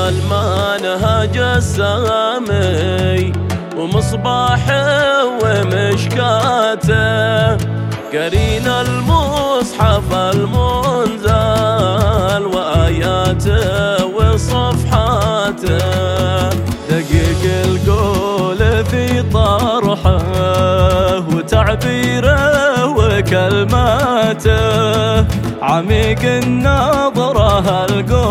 المنهج السامي ومصباحه ومشكاته، قرين المصحف المنزل وآياته وصفحاته، دقيق القول في طرحه وتعبيره وكلماته، عميق النظرة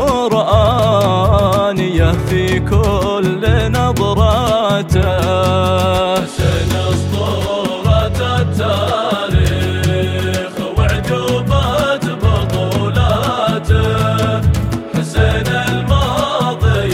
القرآنية في كل نظراته، حسن أسطورة التاريخ وعجوبة بطولاته، حسن الماضي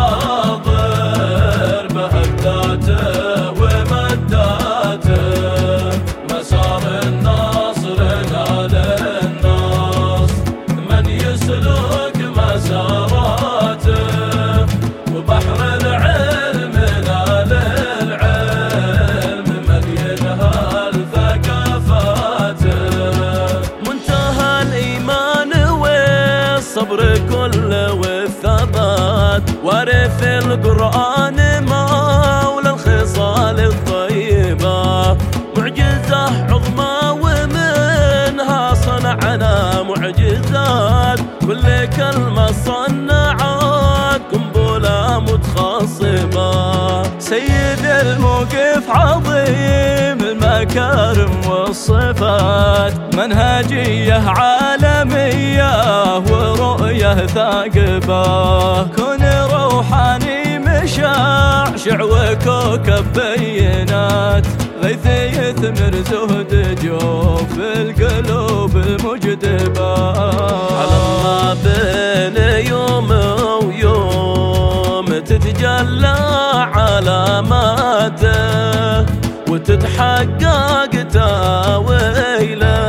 الحاضر بهداته ومداته، مسار النصر نال الناس من يسلك مساراته، وبحر العلم نال العلم من ينهل ثقافاته، منتهى الإيمان والصبر كله والثبات، وارث القرآن مولى الخصال الطيبة، معجزة عظمى ومنها صنعنا معجزات، كل كلمة صنعت قنبلة متخصبة، سيد الموقف عظيم المكارم والصفات، منهجية عالمية ورؤية ثاقبة، كن روحاني مشعشع وكوكب بينات، غيث يثمر زهد جوف القلوب المجدبة، على الله بين يوم ويوم تتجلى علاماته، وتتحقق تاويله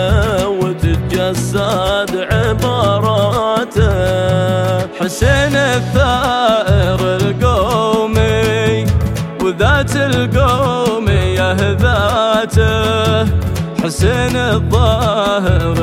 وتتجسد عباراته، حسين الثائر القومي وذات القومية ذاته، حسين الظاهر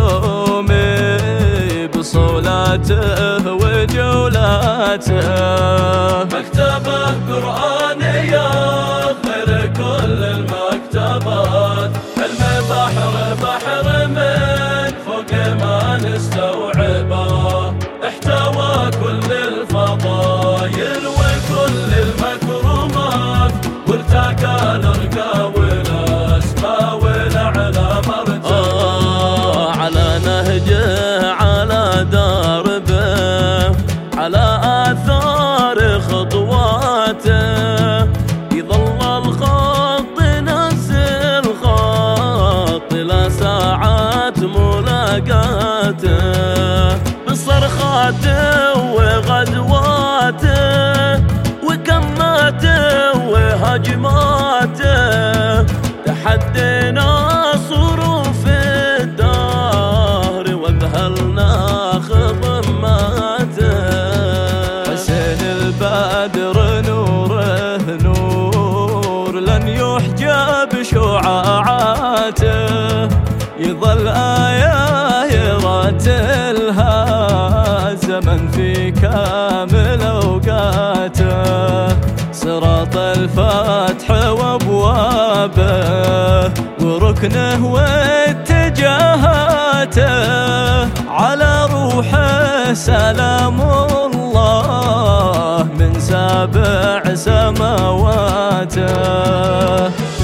اليومي بصولاته وجولاته، مكتبة قرآنية غير كل المكتبات، علم بحر من فوق ما نستوعبه، احتوى كل الفضايل وكل المكرمات، وارتقى الارقى والاسماء والاعلى مرتبه، على نهجه على دربه على آثار خطواته، يظل الخط نفس الخط لا ساعات ملاقاته، بصرخاته وغزواته وكماته وهجماته، تحدينا صروف الدهر وذهلنا خضماته، حسين البدر نوره نور لن يحجب شعاعاته، يظل آية يرتلها زمن في كامل أوقاته، صراط الفتح وابوابه وركنه واتجاهاته، على روحه سلام الله من سابع سماواته.